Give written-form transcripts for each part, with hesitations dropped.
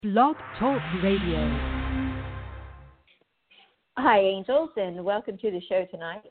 Blog Talk Radio. Hi, angels, and welcome to the show tonight.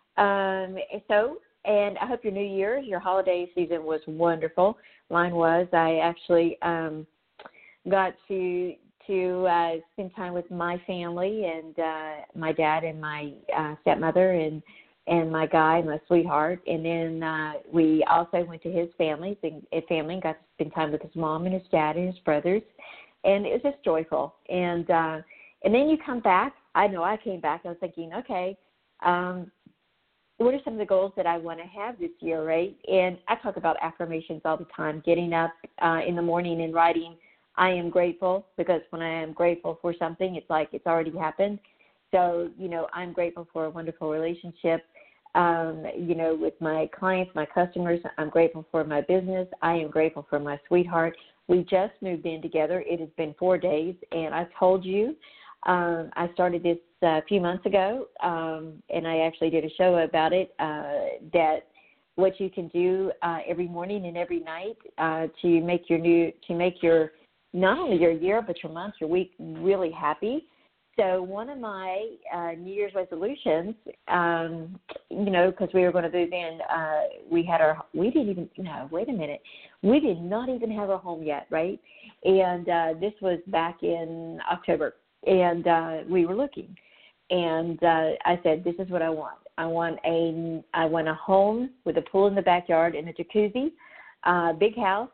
And I hope your New Year's, your holiday season was wonderful. Mine was. I actually got to spend time with my family and my dad and my stepmother and my guy, my sweetheart. And then we also went to his family and got to spend time with his mom and his dad and his brothers. And it was just joyful. And then you come back. I know I came back. I was thinking, okay, what are some of the goals that I want to have this year, right? And I talk about affirmations all the time, getting up in the morning and writing, I am grateful, because when I am grateful for something, it's like it's already happened. So, I'm grateful for a wonderful relationship, with my clients, my customers. I'm grateful for my business. I am grateful for my sweetheart. We just moved in together. It has been 4 days, and I told you I started this a few months ago, and I actually did a show about it, that what you can do every morning and every night to make your not only your year but your month, your week really happy. So one of my New Year's resolutions, because we were going to move in, we did not even have a home yet, right? And this was back in October, and we were looking. And I said, this is what I want. I want a home with a pool in the backyard and a jacuzzi, big house.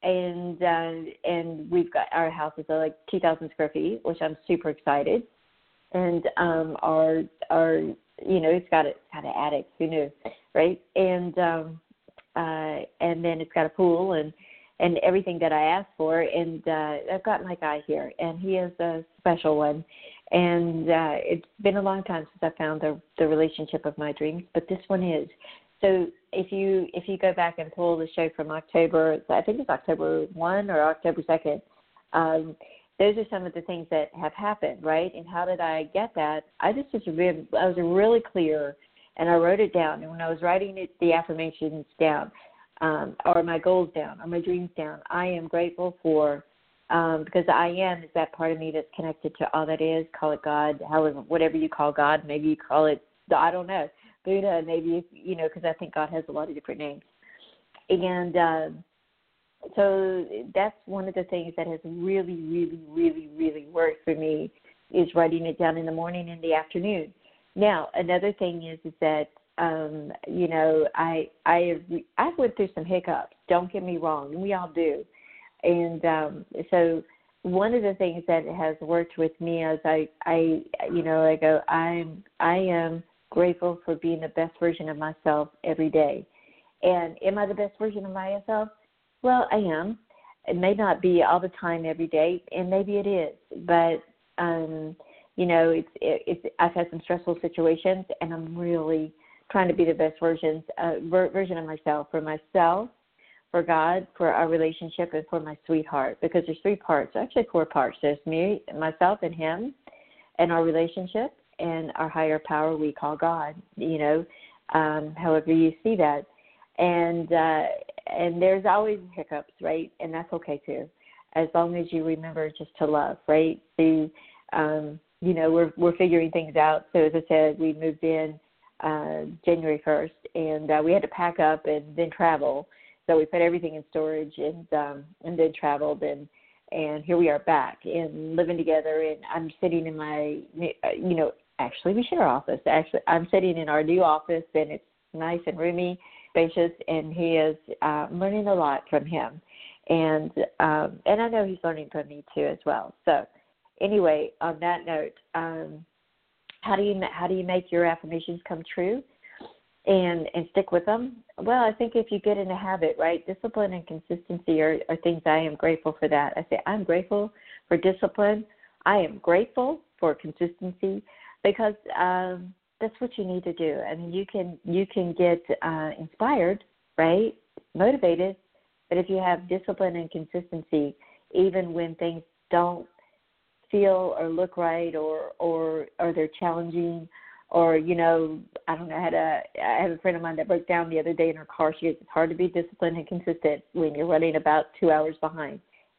And we've got, our house is like 2,000 square feet, which I'm super excited. And our it's got an attic, who knew, right? And then it's got a pool and everything that I asked for. And I've got my guy here, and he is a special one. And it's been a long time since I found the relationship of my dreams, but this one is. So if you go back and pull the show from October, I think it's October 1 or October 2nd, those are some of the things that have happened, right? And how did I get that? I was really clear, and I wrote it down. And when I was writing the affirmations down, or my goals down, or my dreams down, I am grateful for, because I am is that part of me that's connected to all that is. Call it God, however, whatever you call God. Maybe you call it, I don't know, Buddha, maybe, because I think God has a lot of different names. And so that's one of the things that has really, really, really, really worked for me, is writing it down in the morning and the afternoon. Now, another thing is that, I've went through some hiccups. Don't get me wrong, and we all do. And so one of the things that has worked with me is I go, I am grateful for being the best version of myself every day. And am I the best version of myself? Well, I am. It may not be all the time every day, and maybe it is. But, I've had some stressful situations, and I'm really trying to be the best version of myself, for God, for our relationship, and for my sweetheart. Because there's 3 parts, actually 4 parts. There's me, myself, and him, and our relationship, and our higher power we call God, however you see that. And there's always hiccups, right? And that's okay too, as long as you remember just to love, right? We're figuring things out. So as I said, we moved in January 1st, and we had to pack up and then travel. So we put everything in storage and then traveled, and here we are back and living together. And I'm sitting in my, actually we share office. Actually, I'm sitting in our new office, and it's nice and roomy, spacious, and he is learning a lot from him, and I know he's learning from me too as well. So anyway, on that note, how do you make your affirmations come true and stick with them? Well, I think if you get in a habit, right, discipline and consistency are things. I am grateful for that. I say I'm grateful for discipline. I am grateful for consistency, because that's what you need to do. I mean, you can get inspired, right, motivated, but if you have discipline and consistency, even when things don't feel or look right, or they're challenging, or I don't know, I have a friend of mine that broke down the other day in her car. She goes, it's hard to be disciplined and consistent when you're running about 2 hours behind.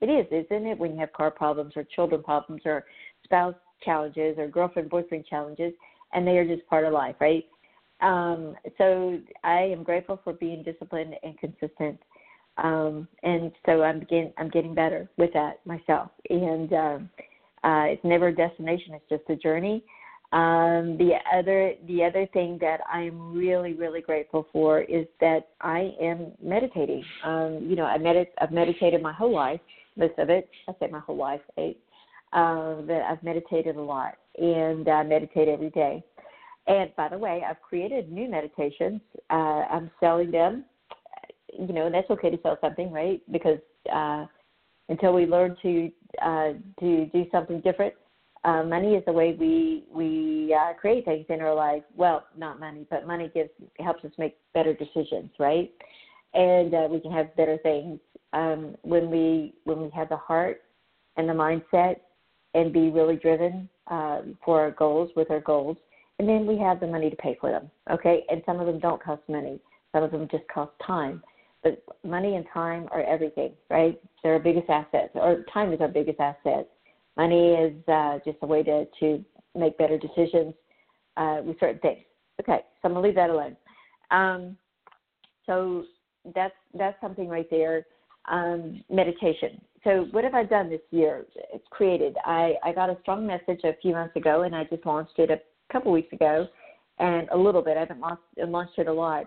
It is, isn't it? When you have car problems or children problems or spouse challenges or girlfriend-boyfriend challenges, and they are just part of life, right? So I am grateful for being disciplined and consistent. And so I'm getting better with that myself. And it's never a destination; it's just a journey. The other thing that I'm really, really grateful for is that I am meditating. I've meditated my whole life, most of it. I say my whole life, right? That I've meditated a lot, and I meditate every day. And by the way, I've created new meditations. I'm selling them. And that's okay to sell something, right? Because until we learn to do something different, money is the way we create things in our life. Well, not money, but money helps us make better decisions, right? And we can have better things when we have the heart and the mindset and be really driven for our goals, with our goals. And then we have the money to pay for them, okay? And some of them don't cost money. Some of them just cost time. But money and time are everything, right? They're our biggest assets, or time is our biggest asset. Money is just a way to make better decisions with certain things. Okay, so I'm going to leave that alone. So that's something right there. Meditation. So what have I done this year? It's created. I got a strong message a few months ago, and I just launched it a couple weeks ago, and a little bit. I haven't launched it a lot.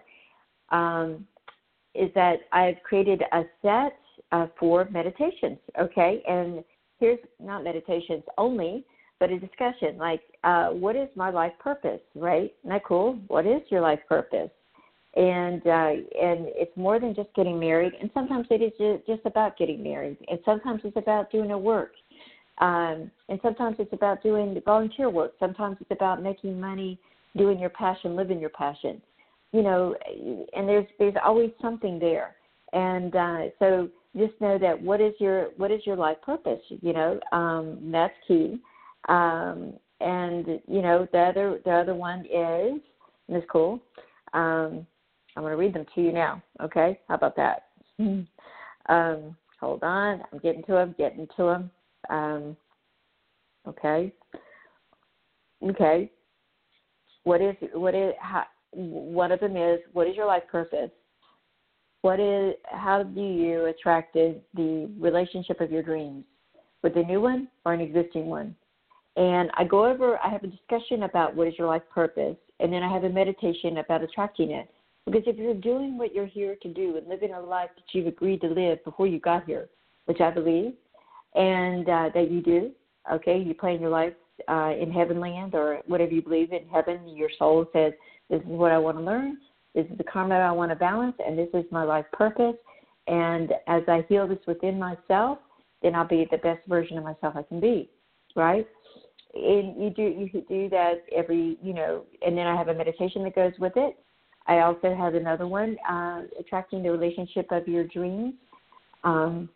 Is that I've created a set for meditations, okay? And here's not meditations only, but a discussion like, what is my life purpose, right? Isn't that cool? What is your life purpose? And it's more than just getting married, and sometimes it is just about getting married, and sometimes it's about doing a work, and sometimes it's about doing volunteer work. Sometimes it's about making money, doing your passion, living your passion. And there's always something there, and so just know that what is your life purpose? That's key. And the other one is, and it's cool. I'm going to read them to you now. Okay, how about that? Hold on, I'm getting to them. Okay. One of them is, what is your life purpose? How do you attract the relationship of your dreams? With a new one or an existing one? And I have a discussion about what is your life purpose, and then I have a meditation about attracting it. Because if you're doing what you're here to do and living a life that you've agreed to live before you got here, which I believe, and that you do, okay, you plan your life in heaven land or whatever you believe in heaven, your soul says, this is what I want to learn, this is the karma I want to balance, and this is my life purpose. And as I heal this within myself, then I'll be the best version of myself I can be, right? And you do that every, and then I have a meditation that goes with it. I also have another one, attracting the relationship of your dreams. I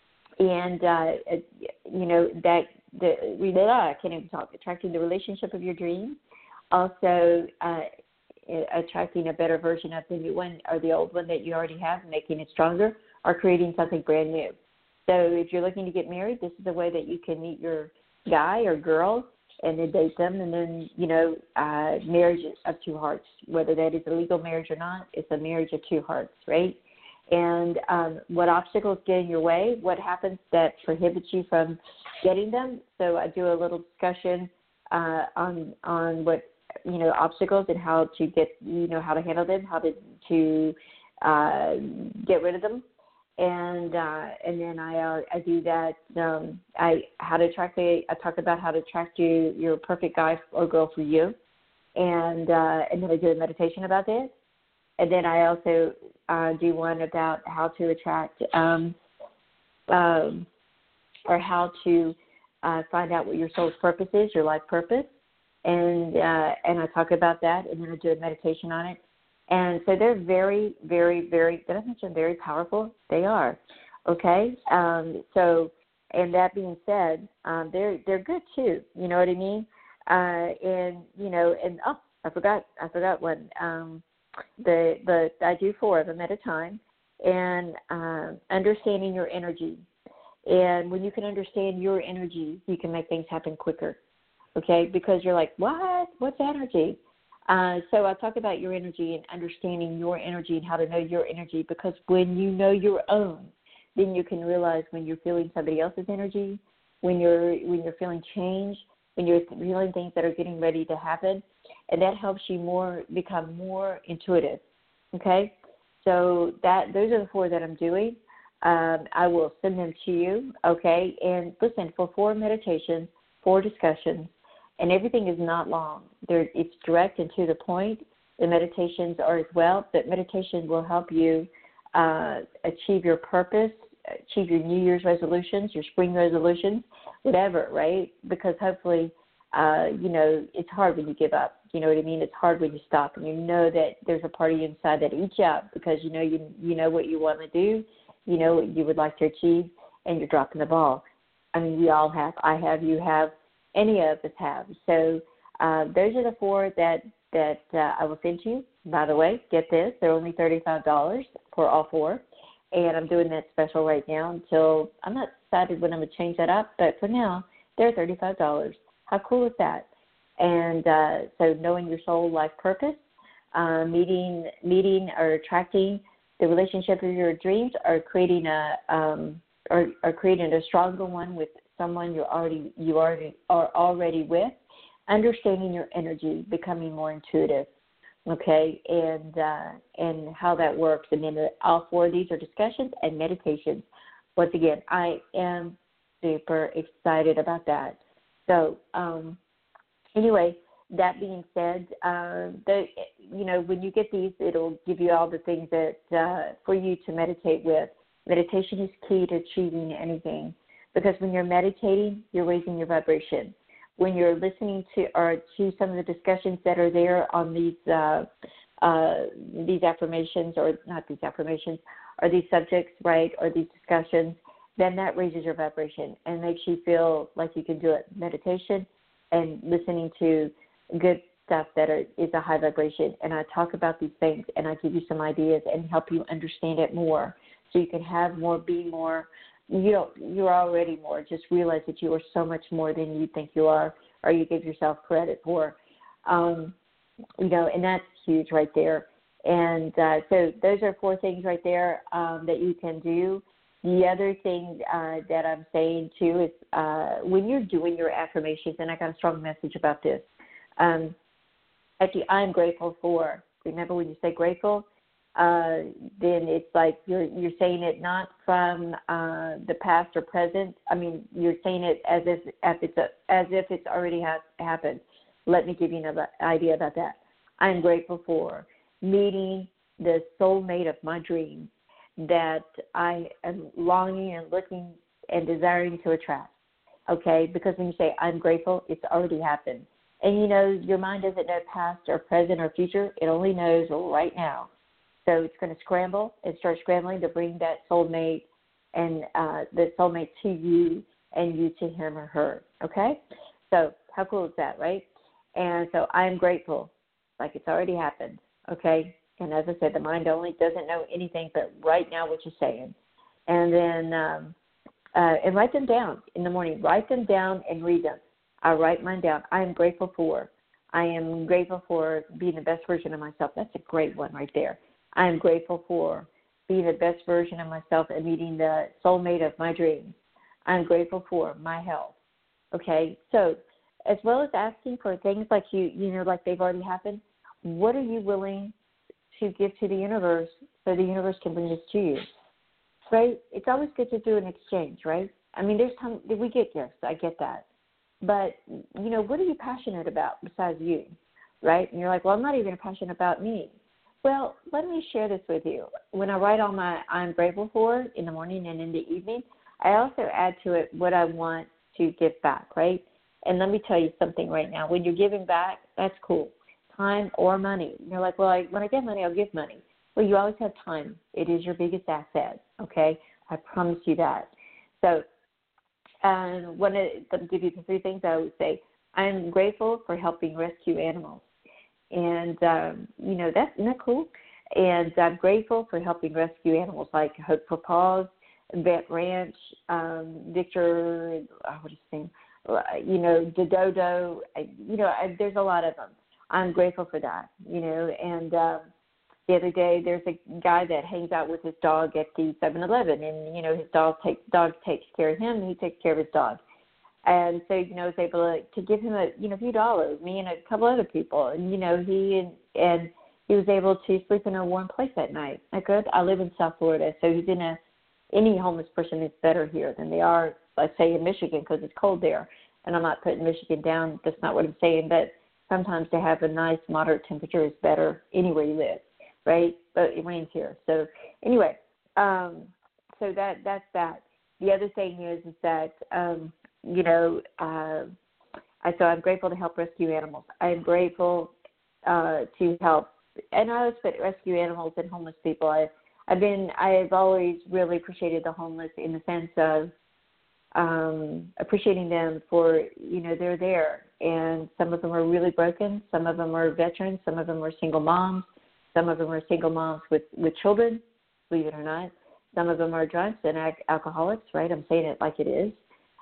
can't even talk. Attracting the relationship of your dreams. Also, attracting a better version of the new one or the old one that you already have, making it stronger, or creating something brand new. So if you're looking to get married, this is a way that you can meet your guy or girl and then date them, and then, marriage of two hearts, whether that is a legal marriage or not, it's a marriage of two hearts, right? And what obstacles get in your way, what happens that prohibits you from getting them. So I do a little discussion on what, obstacles and how to get, how to handle them, how to get rid of them. And then I do that. I talk about how to attract your perfect guy or girl for you, and then I do a meditation about this. And then I also do one about how to attract or how to find out what your soul's purpose is, your life purpose, and I talk about that, and then I do a meditation on it. And so they're very, very, very, did I mention very powerful? They are, okay? So, and that being said, they're good too, you know what I mean? I forgot one. I do 4 of them at a time, and understanding your energy. And when you can understand your energy, you can make things happen quicker, okay? Because you're like, what? What's energy? So I talk about your energy and understanding your energy and how to know your energy, because when you know your own, then you can realize when you're feeling somebody else's energy, when you're feeling change, when you're feeling things that are getting ready to happen, and that helps you become more intuitive, okay? So those are the 4 that I'm doing. I will send them to you, okay? And listen, for 4 meditations, 4 discussions, and everything is not long. It's direct and to the point. The meditations are as well, but meditation will help you achieve your purpose, achieve your New Year's resolutions, your spring resolutions, whatever, right? Because hopefully, it's hard when you give up. You know what I mean? It's hard when you stop, and you know that there's a part of you inside that eats you up because you know what you want to do, you know what you would like to achieve, and you're dropping the ball. I mean, we all have. I have. You have. Any of us have. So those are the 4 that I will send to you. By the way, get this. They're only $35 for all 4. And I'm doing that special right now until I'm not decided when I'm going to change that up. But for now, they're $35. How cool is that? And so knowing your soul life purpose, meeting or attracting the relationship of your dreams, or creating creating a stronger one with someone you are already with, understanding your energy, becoming more intuitive, okay, and how that works. And then all 4 of these are discussions and meditations. Once again, I am super excited about that. So anyway, that being said, when you get these, it'll give you all the things that for you to meditate with. Meditation is key to achieving anything, because when you're meditating, you're raising your vibration. When you're listening to some of the discussions that are there on these affirmations, or not these affirmations, or these subjects, right, or these discussions, then that raises your vibration and makes you feel like you can do it. Meditation and listening to good stuff that is a high vibration. And I talk about these things, and I give you some ideas and help you understand it more, so you can have more, be more. You're already more. Just realize that you are so much more than you think you are, or you give yourself credit for. And that's huge right there. And so those are 4 things right there that you can do. The other thing that I'm saying, too, is when you're doing your affirmations, and I got a strong message about this, actually, I'm grateful for. Remember, when you say grateful, then it's like you're saying it not from the past or present. I mean, you're saying it as if it's already happened. Let me give you another idea about that. I'm grateful for meeting the soulmate of my dreams that I am longing and looking and desiring to attract. Okay, because when you say I'm grateful, it's already happened. And your mind doesn't know past or present or future. It only knows right now. So it's going to scramble and start scrambling to bring that soulmate and the soulmate to you and you to him or her, okay? So how cool is that, right? And so I'm grateful, like it's already happened, okay? And as I said, the mind only doesn't know anything but right now what you're saying. And then and write them down in the morning. Write them down and read them. I write mine down. I am grateful for being the best version of myself. That's a great one right there. I am grateful for being the best version of myself and meeting the soulmate of my dreams. I'm grateful for my health. Okay, so as well as asking for things like like they've already happened, what are you willing to give to the universe so the universe can bring this to you? Right? It's always good to do an exchange, right? I mean, there's time we get gifts. I get that. But, what are you passionate about besides you, right? And you're like, well, I'm not even passionate about me. Well, let me share this with you. When I write all my I'm grateful for in the morning and in the evening, I also add to it what I want to give back, right? And let me tell you something right now. When you're giving back, that's cool. Time or money. You're like, well, when I get money, I'll give money. Well, you always have time. It is your biggest asset, okay? I promise you that. So let me give you the 3 things I would say. I'm grateful for helping rescue animals. And, isn't that cool? And I'm grateful for helping rescue animals like Hope for Paws, Vet Ranch, Victor, what is his name? The Dodo. There's a lot of them. I'm grateful for that, and the other day there's a guy that hangs out with his dog at the 7-Eleven, and, his dog takes care of him, and he takes care of his dog. And so, I was able to give him a few dollars, me and a couple other people, and, he was able to sleep in a warm place at night. I live in South Florida, so any homeless person is better here than they are, let's say, in Michigan, because it's cold there. And I'm not putting Michigan down. That's not what I'm saying. But sometimes to have a nice moderate temperature is better anywhere you live, right? But it rains here. So anyway, so that's that. The other thing is that, so I'm grateful to help rescue animals. I'm grateful to help, and I always put rescue animals and homeless people. I've always really appreciated the homeless in the sense of appreciating them for, they're there. And some of them are really broken. Some of them are veterans. Some of them are single moms. Some of them are single moms with children, believe it or not. Some of them are drunks and alcoholics, right? I'm saying it like it is.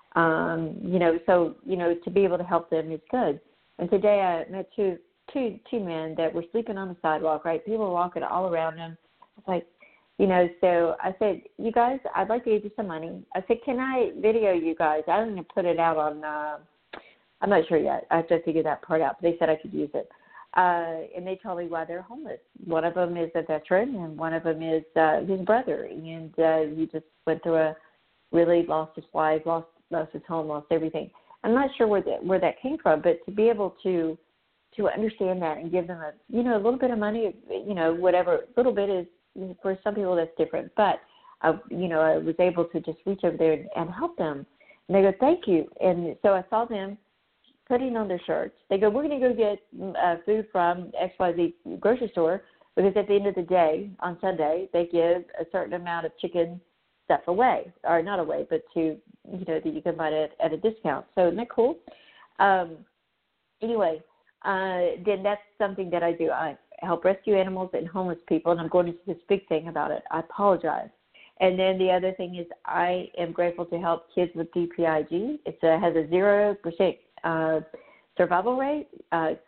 To be able to help them is good. And today I met two men that were sleeping on the sidewalk, right? People were walking all around them. It's like, so I said, you guys, I'd like to give you some money. I said, can I video you guys? I don't even put it out on, I'm not sure yet. I have to figure that part out. But they said I could use it. And they told me why they're homeless. One of them is a veteran, and one of them is his brother. And he just went through really lost his wife, lost his home, lost everything. I'm not sure where that came from, but to be able to understand that and give them a little bit of money, whatever, a little bit is, for some people that's different. But, I was able to just reach over there and help them. And they go, thank you. And so I saw them putting on their shirts. They go, we're going to go get food from XYZ grocery store, because at the end of the day, on Sunday, they give a certain amount of chicken stuff away, or not away, but to, that you can buy it at a discount. So isn't that cool? Anyway, then that's something that I do. I help rescue animals and homeless people, and I'm going into this big thing about it. I apologize. And then the other thing is I am grateful to help kids with DPIG. It has a 0% survival rate, and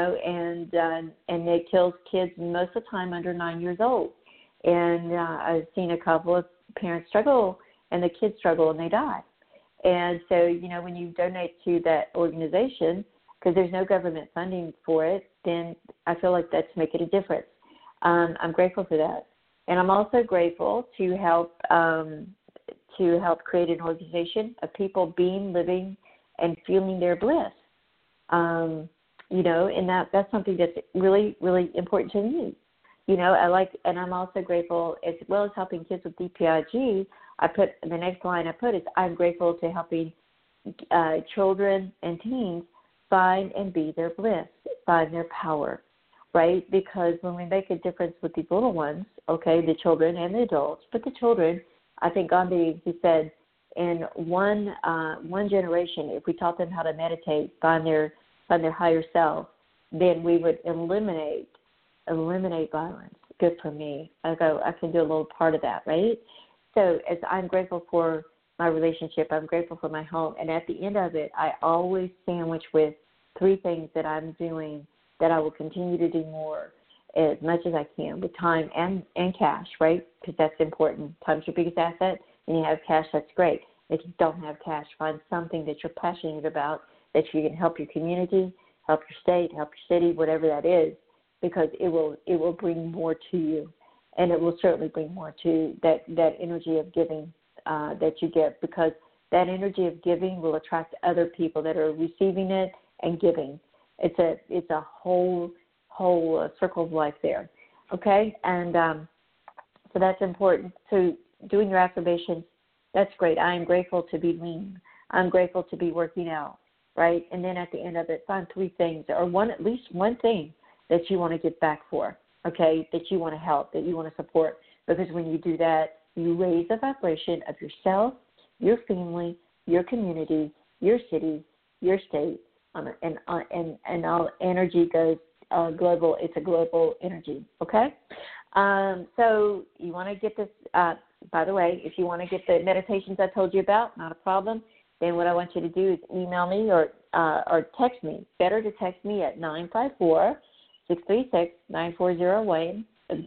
it kills kids most of the time under 9 years old. And I've seen a couple of parents struggle, and the kids struggle, and they die. And so, when you donate to that organization, because there's no government funding for it, then I feel like that's making a difference. I'm grateful for that. And I'm also grateful to help create an organization of people being, living, and feeling their bliss. And that's something that's really, really important to me. And I'm also grateful, as well as helping kids with DPIG, the next line is, I'm grateful to helping children and teens find and be their bliss, find their power, right? Because when we make a difference with these little ones, okay, the children and the adults, but the children, I think Gandhi, he said, in one generation, if we taught them how to meditate, find their higher self, then we would eliminate violence. Good for me. I can do a little part of that, right? So as I'm grateful for my relationship, I'm grateful for my home, and at the end of it, I always sandwich with 3 things that I'm doing that I will continue to do more as much as I can with time and cash, right? Because that's important. Time's your biggest asset, and you have cash, that's great. If you don't have cash, find something that you're passionate about that you can help your community, help your state, help your city, whatever that is, because it will bring more to you, and it will certainly bring more to that energy of giving that you give, because that energy of giving will attract other people that are receiving it and giving. It's a whole circle of life there, okay? And so that's important. So doing your affirmations, that's great. I am grateful to be lean. I'm grateful to be working out, right? And then at the end of it, find 3 things, or at least one thing that you want to give back for, okay, that you want to help, that you want to support. Because when you do that, you raise the vibration of yourself, your family, your community, your city, your state, and all energy goes global. It's a global energy, okay? So you want to get this by the way, if you want to get the meditations I told you about, not a problem. Then what I want you to do is email me or text me. Better to text me at 954-636-9401.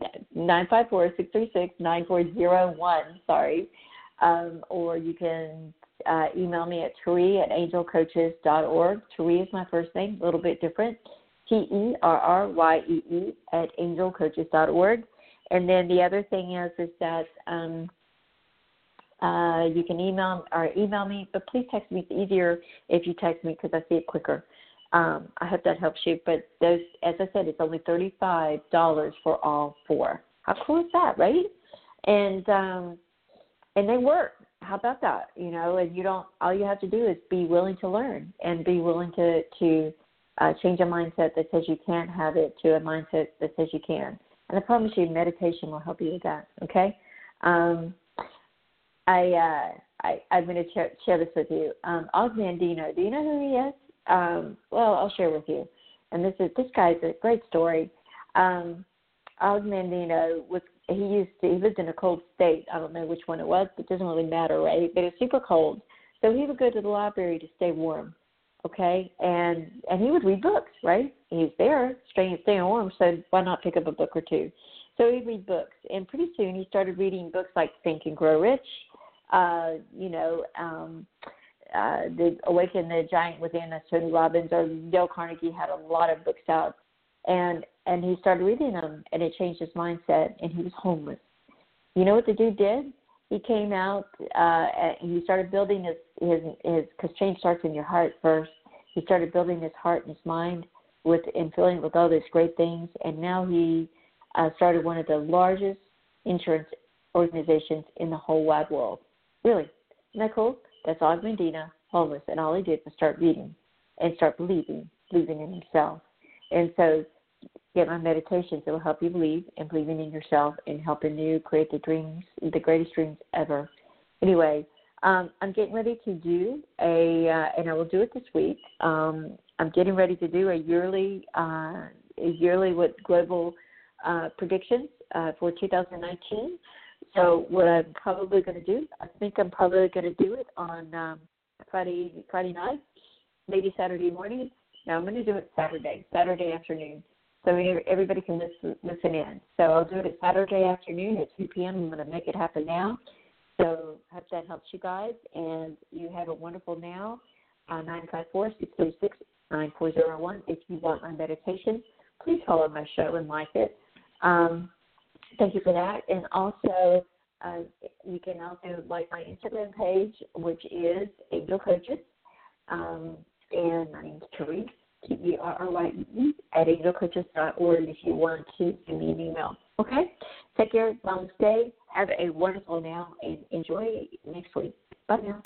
954-636-9401. Sorry. Or you can email me at Terrie@angelcoaches.org. Terrie is my first name, a little bit different. TERRYEE @angelcoaches.org. And then the other thing is that you can email me, but please text me. It's easier if you text me because I see it quicker. I hope that helps you. But those, as I said, it's only $35 for all four. How cool is that, right? And they work. How about that? You know, and all you have to do is be willing to learn and be willing to change a mindset that says you can't have it to a mindset that says you can. And I promise you, meditation will help you with that. Okay. I'm going to share this with you. Og Mandino, do you know who he is? Well, I'll share with you. And this guy's a great story. Og Mandino he lived in a cold state. I don't know which one it was, but it doesn't really matter, right? But it's super cold. So he would go to the library to stay warm. Okay, and he would read books, right? He's there, staying warm, so why not pick up a book or two? So he'd read books, and pretty soon he started reading books like Think and Grow Rich, The Awaken the Giant Within, that's Tony Robbins, or Dale Carnegie had a lot of books out, and he started reading them, and it changed his mindset, and he was homeless. You know what the dude did? He came out and he started building his because change starts in your heart first. He started building his heart and his mind and filling it with all these great things. And now he started one of the largest insurance organizations in the whole wide world. Really, isn't that cool? That's Og Mandino, homeless, and all he did was start reading and start believing in himself. And so, get my meditations that will help you believe and believing in yourself and helping you create the greatest dreams ever. Anyway, I'm getting ready to do and I will do it this week. I'm getting ready to do a yearly with global predictions for 2019. So what I'm probably going to do, I think I'm probably going to do it on Friday night, maybe Saturday morning. No, I'm going to do it Saturday afternoon. So everybody can listen in. So I'll do it at Saturday afternoon at 2 p.m. I'm going to make it happen now. So I hope that helps you guys. And you have a wonderful now. 954-636-9401. If you want my meditation, please follow my show and like it. Thank you for that. And also, you can also like my Instagram page, which is Angel Coaches. And my name is Terrie. TERRYE @angelcoaches.org if you want to send me an email. Okay? Take care. Namaste. Have a wonderful now and enjoy next week. Bye now.